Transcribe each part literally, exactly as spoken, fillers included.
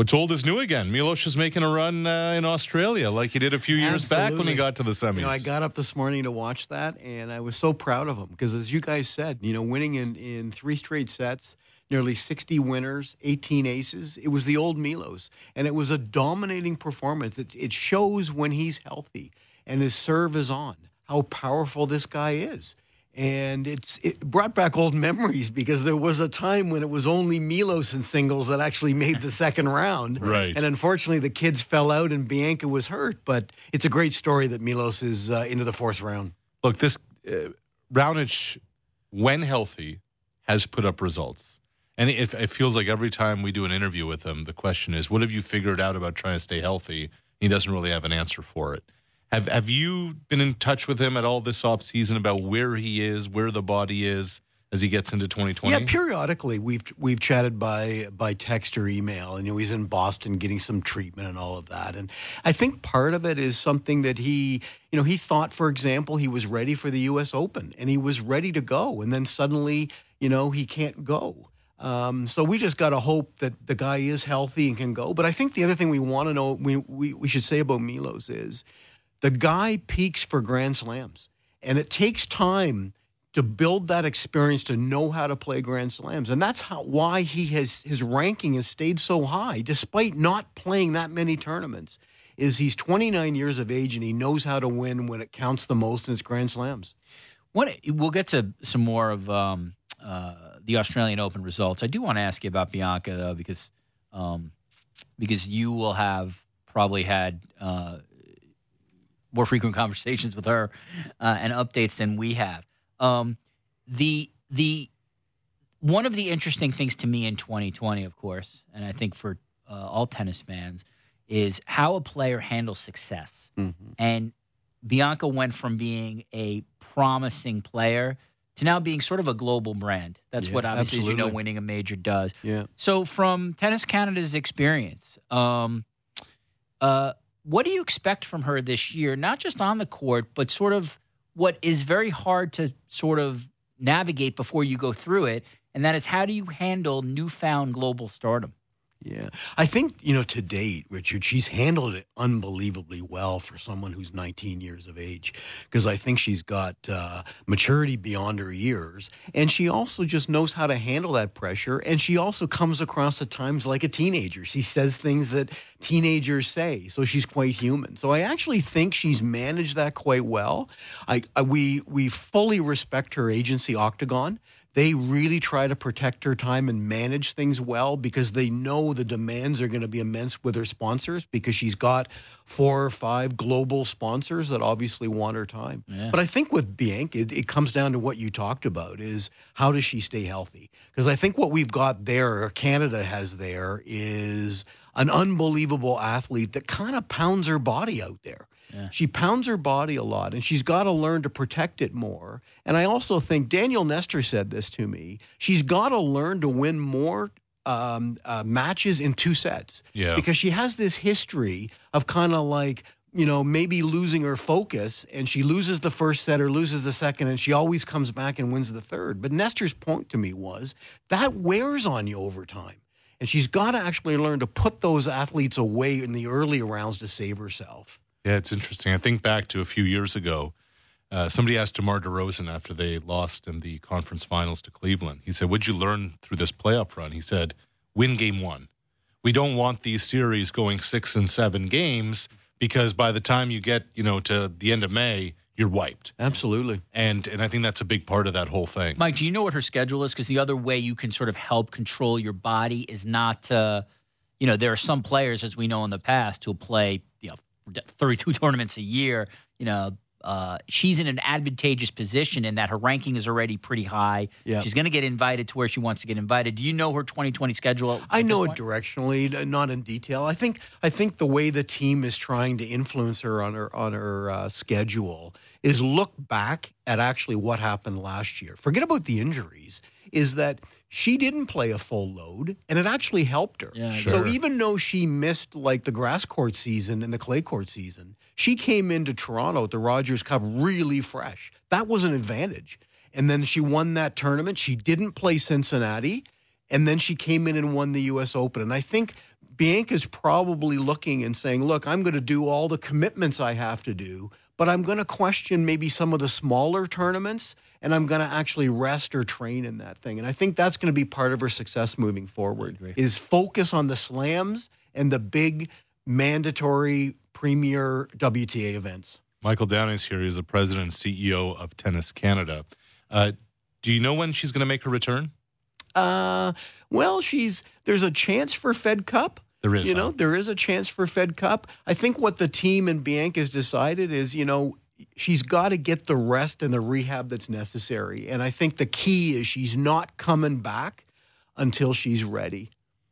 What's old is new again. Milos is making a run uh, in Australia like he did a few years Absolutely. back when he got to the semis. You know, I got up this morning to watch that, and I was so proud of him because, as you guys said, you know, winning in, in three straight sets, nearly sixty winners, eighteen aces. It was the old Milos, and it was a dominating performance. It, it shows when he's healthy and his serve is on how powerful this guy is. And it's it brought back old memories because there was a time when it was only Milos in singles that actually made the second round. Right. And unfortunately, the kids fell out and Bianca was hurt. But it's a great story that Milos is uh, into the fourth round. Look, this uh, Raonic, when healthy, has put up results. And it, it feels like every time we do an interview with him, the question is, what have you figured out about trying to stay healthy? He doesn't really have an answer for it. Have Have you been in touch with him at all this offseason about where he is, where the body is as he gets into twenty twenty? Yeah, periodically we've we've chatted by by text or email, and you know, he's in Boston getting some treatment and all of that. And I think part of it is something that he, you know, he thought, for example, he was ready for the U S Open and he was ready to go, and then suddenly, you know, he can't go. Um, so we just got to hope that the guy is healthy and can go. But I think the other thing we want to know, we, we we should say about Milos is, the guy peaks for Grand Slams, and it takes time to build that experience to know how to play Grand Slams. And that's how why he has his ranking has stayed so high, despite not playing that many tournaments, is he's twenty-nine years of age, and he knows how to win when it counts the most in his Grand Slams. What, we'll get to some more of um, uh, the Australian Open results. I do want to ask you about Bianca, though, because um, because you will have probably had uh, – more frequent conversations with her uh, and updates than we have. Um, the the one of the interesting things to me in twenty twenty, of course, and I think for uh, all tennis fans, is how a player handles success. Mm-hmm. And Bianca went from being a promising player to now being sort of a global brand. That's yeah, what obviously, as you know, winning a major does. Yeah. So from Tennis Canada's experience, um, uh, what do you expect from her this year, not just on the court, but sort of what is very hard to sort of navigate before you go through it, and that is how do you handle newfound global stardom? Yeah. I think, you know, to date, Richard, she's handled it unbelievably well for someone who's nineteen years of age, because I think she's got uh, maturity beyond her years, and she also just knows how to handle that pressure, and she also comes across at times like a teenager. She says things that teenagers say, so she's quite human. So I actually think she's managed that quite well. I, I we we fully respect her agency, Octagon. They really try to protect her time and manage things well because they know the demands are going to be immense with her sponsors, because she's got four or five global sponsors that obviously want her time. Yeah. But I think with Bianca, it, it comes down to what you talked about, is how does she stay healthy? Because I think what we've got there, or Canada has there, is an unbelievable athlete that kind of pounds her body out there. Yeah. She pounds her body a lot, and she's got to learn to protect it more. And I also think, Daniel Nestor said this to me, she's got to learn to win more um, uh, matches in two sets. Yeah. Because she has this history of kind of like, you know, maybe losing her focus, and she loses the first set or loses the second, and she always comes back and wins the third. But Nestor's point to me was, that wears on you over time. And she's got to actually learn to put those athletes away in the early rounds to save herself. Yeah, it's interesting. I think back to a few years ago, uh, somebody asked DeMar DeRozan after they lost in the conference finals to Cleveland. He said, what'd you learn through this playoff run? He said, win game one. We don't want these series going six and seven games, because by the time you get, you know, to the end of May, you're wiped. Absolutely. And and I think that's a big part of that whole thing. Mike, do you know what her schedule is? Because the other way you can sort of help control your body is not, uh, you know, there are some players, as we know in the past, who play, you know, thirty-two tournaments a year. You know, uh, she's in an advantageous position in that her ranking is already pretty high. Yeah. She's going to get invited to where she wants to get invited. Do you know her twenty twenty schedule? I know it directionally, not in detail. I think I think the way the team is trying to influence her on her on her uh, schedule is look back at actually what happened last year. Forget about the injuries. Is that she didn't play a full load, and it actually helped her. Yeah, sure. So even though she missed like the grass court season and the clay court season, she came into Toronto at the Rogers Cup really fresh. That was an advantage. And then she won that tournament. She didn't play Cincinnati, and then she came in and won the U S Open. And I think Bianca's probably looking and saying, look, I'm going to do all the commitments I have to do, but I'm going to question maybe some of the smaller tournaments, and I'm going to actually rest or train in that thing. And I think that's going to be part of her success moving forward, is focus on the slams and the big mandatory premier W T A events. Michael Downey's here. He's the president and C E O of Tennis Canada. Uh, do you know when she's going to make her return? Uh, well, she's there's a chance for Fed Cup. There is, you know, huh? there is a chance for Fed Cup. I think what the team and Bianca's decided is, you know, she's got to get the rest and the rehab that's necessary. And I think the key is she's not coming back until she's ready.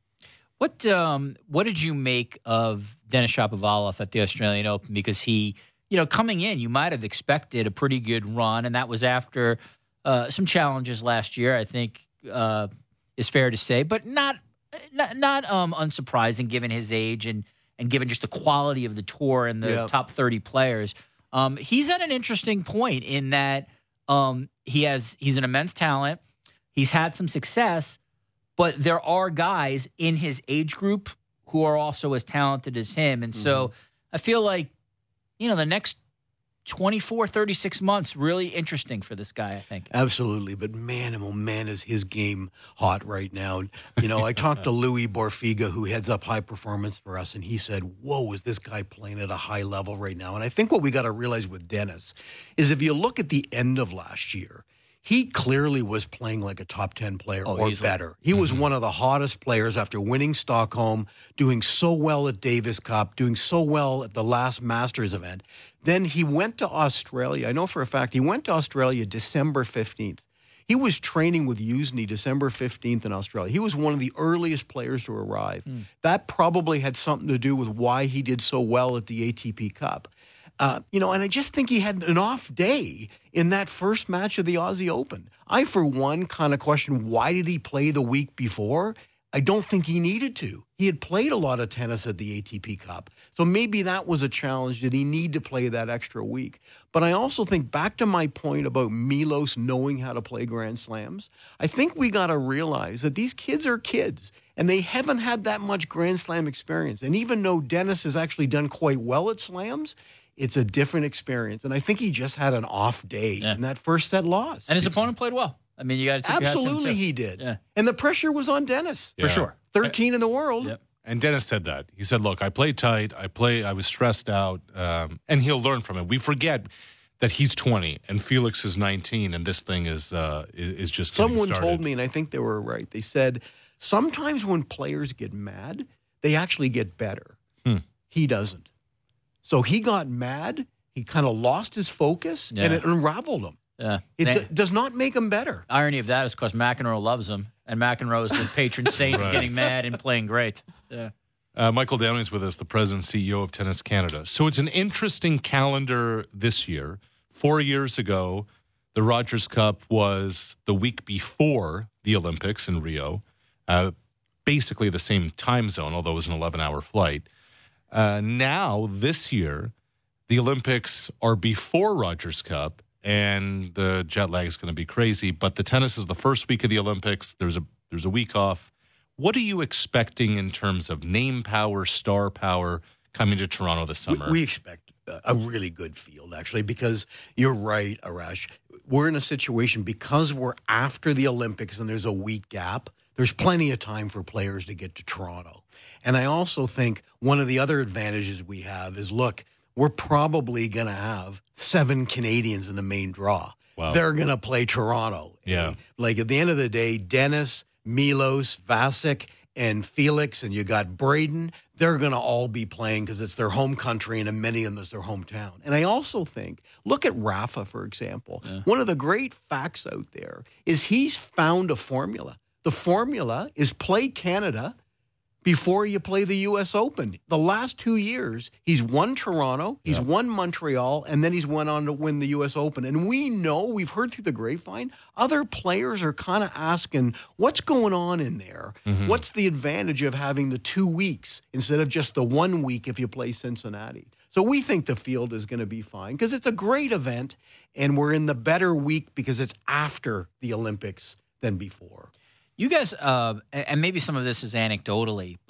What um what did you make of Denis Shapovalov at the Australian Open? Because he, you know, coming in, you might have expected a pretty good run, and that was after uh, some challenges last year, I think uh, is fair to say, but not not, not um, unsurprising given his age and, and given just the quality of the tour and the Yeah. top thirty players. Um, he's at an interesting point in that um, he has he's an immense talent. He's had some success, but there are guys in his age group who are also as talented as him. And so I feel like, you know, the next twenty-four, thirty-six months, really interesting for this guy, I think. Absolutely. But man, oh man, is his game hot right now. You know, I talked to Louis Borfiga, who heads up high performance for us, and he said, whoa, is this guy playing at a high level right now? And I think what we got to realize with Denis is if you look at the end of last year, he clearly was playing like a top ten player Oh, or easily. better. He was one of the hottest players after winning Stockholm, doing so well at Davis Cup, doing so well at the last Masters event. Then he went to Australia. I know for a fact he went to Australia December fifteenth. He was training with Usney December fifteenth in Australia. He was one of the earliest players to arrive. That probably had something to do with why he did so well at the A T P Cup. Uh, you know, and I just think he had an off day in that first match of the Aussie Open. I, for one, kind of question, why did he play the week before? I don't think he needed to. He had played a lot of tennis at the A T P Cup. So maybe that was a challenge. Did he need to play that extra week? But I also think, back to my point about Milos knowing how to play Grand Slams, I think we got to realize that these kids are kids, and they haven't had that much Grand Slam experience. And even though Denis has actually done quite well at slams, it's a different experience. And I think he just had an off day Yeah. in that first set loss. And his opponent played well. I mean, you got to tip your hat to him, Absolutely too. he did. Yeah. And the pressure was on Denis. Yeah. For sure. thirteen in the world. Yep. And Dennis said that. He said, look, I played tight. I play. I was stressed out. Um, and he'll learn from it. We forget that he's twenty and Felix is nineteen, and this thing is uh, is, is just getting Someone started. told me, and I think they were right, they said, sometimes when players get mad, they actually get better. Hmm. He doesn't. So he got mad. He kind of lost his focus, Yeah. and it unraveled him. Yeah. It Sa- d- does not make him better. irony of that is because McEnroe loves him, and McEnroe is the patron saint of Right. getting mad and playing great. Yeah. Uh, Michael Downey's with us, the president and C E O of Tennis Canada. So it's an interesting calendar this year. Four years ago, the Rogers Cup was the week before the Olympics in Rio, uh, basically the same time zone, although it was an eleven-hour flight. Uh, now, this year, the Olympics are before Rogers Cup, and the jet lag is going to be crazy. But the tennis is the first week of the Olympics. There's a there's a week off. What are you expecting in terms of name power, star power coming to Toronto this We, summer? we expect a- a really good field, actually, because you're right, Arash. We're in a situation because we're after the Olympics and there's a week gap. There's plenty of time for players to get to Toronto. And I also think one of the other advantages we have is, look, we're probably going to have seven Canadians in the main draw. Wow. They're going to play Toronto. Yeah. And, like, at the end of the day, Denis, Milos, Vasek, and Felix, and you got Braden, they're going to all be playing because it's their home country, and in many of them is their hometown. And I also think, look at Rafa, for example. One of the great facts out there is he's found a formula. The formula is play Canada before you play the U S Open. The last two years, he's won Toronto, he's Yeah. won Montreal, and then he's went on to win the U S Open. And we know, we've heard through the grapevine, other players are kind of asking, what's going on in there? What's the advantage of having the two weeks instead of just the one week if you play Cincinnati? So we think the field is going to be fine because it's a great event, and we're in the better week because it's after the Olympics than before. You guys, uh, and maybe some of this is anecdotally, but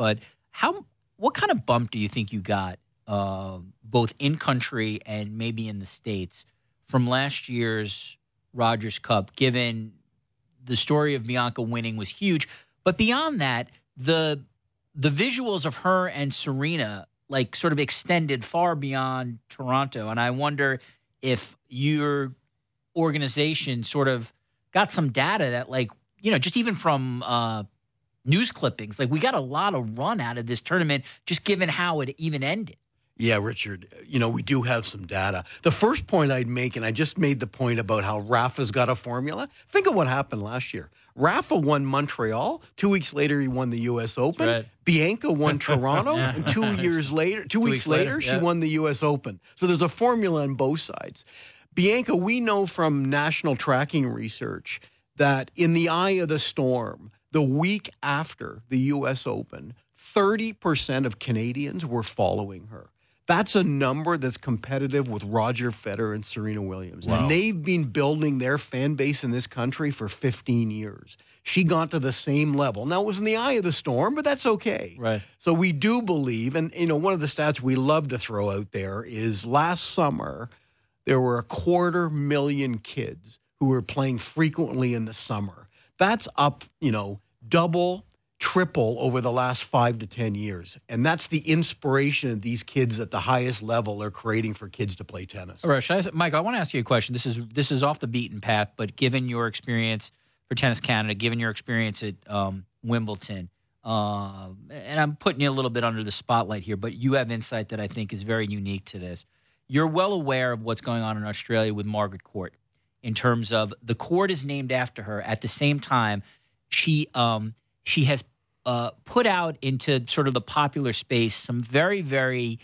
how what kind of bump do you think you got, uh, both in country and maybe in the States, from last year's Rogers Cup? Given the story of Bianca winning was huge, but beyond that, the the visuals of her and Serena like sort of extended far beyond Toronto, and I wonder if your organization sort of got some data that, like, you know, just even from uh, news clippings, like we got a lot of run out of this tournament just given how it even ended. Yeah, Richard, you know, we do have some data. The first point I'd make, and I just made the point about how Rafa's got a formula. Think of what happened last year. Rafa won Montreal. Two weeks later, he won the U S Open. Right. Bianca won Toronto. Yeah. And two years later, two, two weeks, weeks later, later, she yeah. won the U S Open. So there's a formula on both sides. Bianca, we know from national tracking research that in the eye of the storm, the week after the U S Open, thirty percent of Canadians were following her. That's a number that's competitive with Roger Federer and Serena Williams. Wow. And they've been building their fan base in this country for fifteen years. She got to the same level. Now, it was in the eye of the storm, but that's okay. Right. So we do believe, and you know, one of the stats we love to throw out there is last summer, there were a quarter million kids who were playing frequently in the summer. That's up, you know, double, triple over the last five to ten years. And that's the inspiration of these kids at the highest level are creating for kids to play tennis. All right, should I, Mike, I want to ask you a question. This is this is off the beaten path, but given your experience for Tennis Canada, given your experience at um, Wimbledon, uh, and I'm putting you a little bit under the spotlight here, but you have insight that I think is very unique to this. You're well aware of what's going on in Australia with Margaret Court in terms of the court is named after her. At the same time, she um, she has uh, put out into sort of the popular space some very, very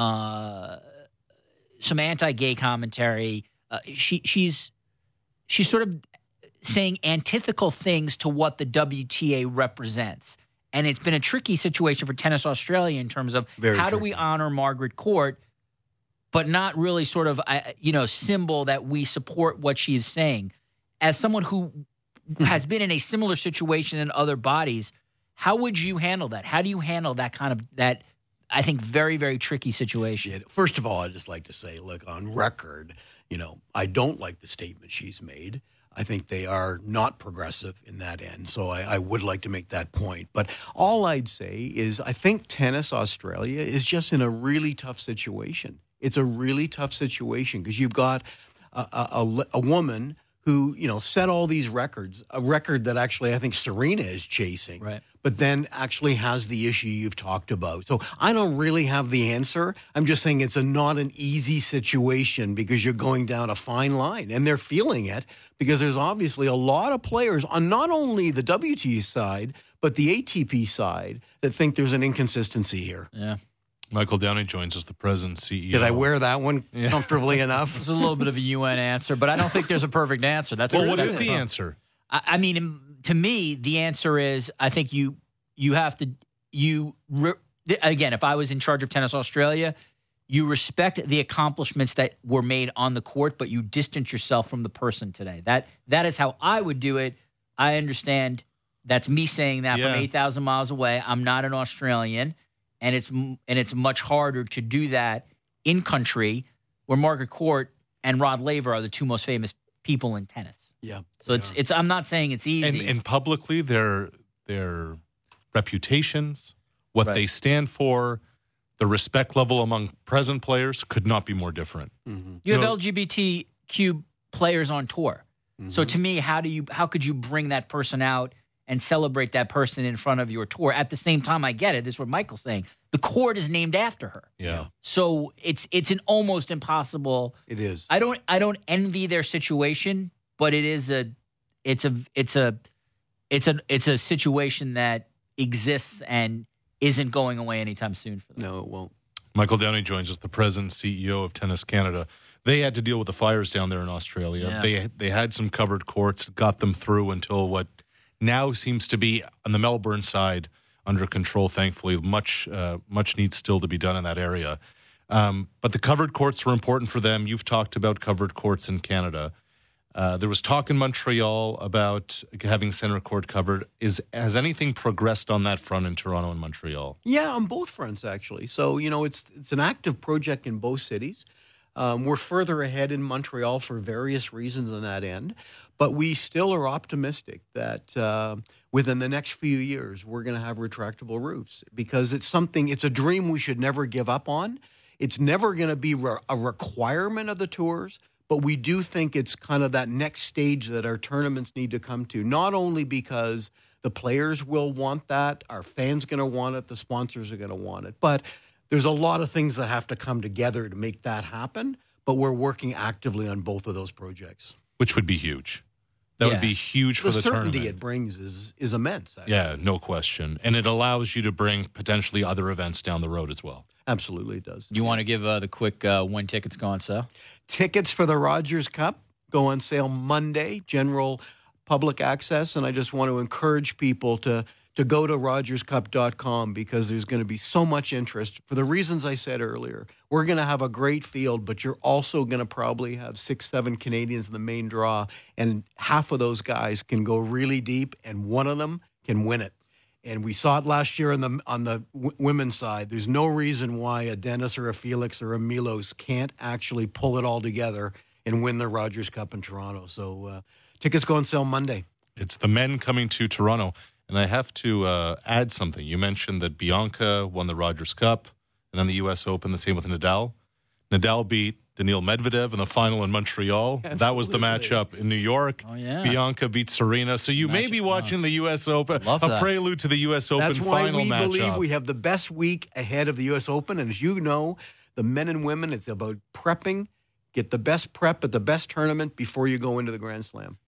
uh, some anti-gay commentary. Uh, she she's she's sort of saying antithetical things to what the W T A represents. And it's been a tricky situation for Tennis Australia in terms of Very how tricky. do we honor Margaret Court, but not really sort of, uh, you know, symbol that we support what she is saying. As someone who has been in a similar situation in other bodies, how would you handle that? How do you handle that kind of, that, I think, very, very tricky situation? First of all, I'd just like to say, look, on record, you know, I don't like the statement she's made. I think they are not progressive in that end. So I, I would like to make that point. But all I'd say is I think Tennis Australia is just in a really tough situation. It's a really tough situation because you've got a, a, a, a woman who, you know, set all these records, a record that actually I think Serena is chasing, Right. but then actually has the issue you've talked about. So I don't really have the answer. I'm just saying it's a not an easy situation because you're going down a fine line, and they're feeling it because there's obviously a lot of players on not only the W T A side, but the A T P side that think there's an inconsistency here. Yeah. Michael Downey joins us, the president C E O. Did I wear that one comfortably enough? It's a little bit of a U N answer, but I don't think there's a perfect answer. That's Well, a, what that's is a- the answer? I, I mean, to me, the answer is I think you you have to you re, again. If I was in charge of Tennis Australia, you respect the accomplishments that were made on the court, but you distance yourself from the person today. That that is how I would do it. I understand that's me saying that Yeah. from eight thousand miles away. I'm not an Australian, and it's and it's much harder to do that in country where Margaret Court and Rod Laver are the two most famous people in tennis. Yeah. So it's it's. I'm not saying it's easy. And, and publicly, their their reputations, what Right. they stand for, the respect level among present players could not be more different. Mm-hmm. you have you know- L G B T Q players on tour. So to me, how do you how could you bring that person out and celebrate that person in front of your tour? At the same time, I get it. This is what Michael's saying. The court is named after her. Yeah. So it's it's an almost impossible. It is. I don't I don't envy their situation, but it is a it's a it's a it's a it's a situation that exists and isn't going away anytime soon for them. No, it won't. Michael Downey joins us, the president C E O of Tennis Canada. They had to deal with the fires down there in Australia. Yeah. They they had some covered courts, got them through until what now seems to be on the Melbourne side under control. Thankfully, much uh, much needs still to be done in that area. Um, but the covered courts were important for them. You've talked about covered courts in Canada. Uh, there was talk in Montreal about having center court covered. Is has anything progressed on that front in Toronto and Montreal? Yeah, on both fronts, actually. So, you know, it's it's an active project in both cities. Um, we're further ahead in Montreal for various reasons on that end, but we still are optimistic that uh, within the next few years we're going to have retractable roofs, because it's something, it's a dream we should never give up on. It's never going to be re- a requirement of the tours, but we do think it's kind of that next stage that our tournaments need to come to, not only because the players will want that, our fans going to want it, the sponsors are going to want it, but there's a lot of things that have to come together to make that happen, but we're working actively on both of those projects. Which would be huge. That Yeah. would be huge for The the certainty tournament. it brings is is immense. Actually. Yeah, no question. And it allows you to bring potentially other events down the road as well. Absolutely it does. You want to give uh, the quick uh, when tickets go on sale? Tickets for the Rogers Cup go on sale Monday, general public access, and I just want to encourage people to to go to rogers cup dot com, because there's going to be so much interest for the reasons I said earlier. We're going to have a great field, but you're also going to probably have six, seven Canadians in the main draw, and half of those guys can go really deep, and one of them can win it. And we saw it last year on the on the w- women's side. There's no reason why a Dennis or a Felix or a Milos can't actually pull it all together and win the Rogers Cup in Toronto. So uh, tickets go on sale Monday. It's the men coming to Toronto. And I have to uh, add something. You mentioned that Bianca won the Rogers Cup and then the U S Open, the same with Nadal. Nadal beat Daniil Medvedev in the final in Montreal. Absolutely. That was the matchup in New York. Oh, yeah. Bianca beat Serena. So you may Matchup, be watching the U S Open, Love a that. prelude to the U S Open That's why final we matchup. believe we have the best week ahead of the U S Open. And as you know, the men and women, it's about prepping. Get the best prep at the best tournament before you go into the Grand Slam.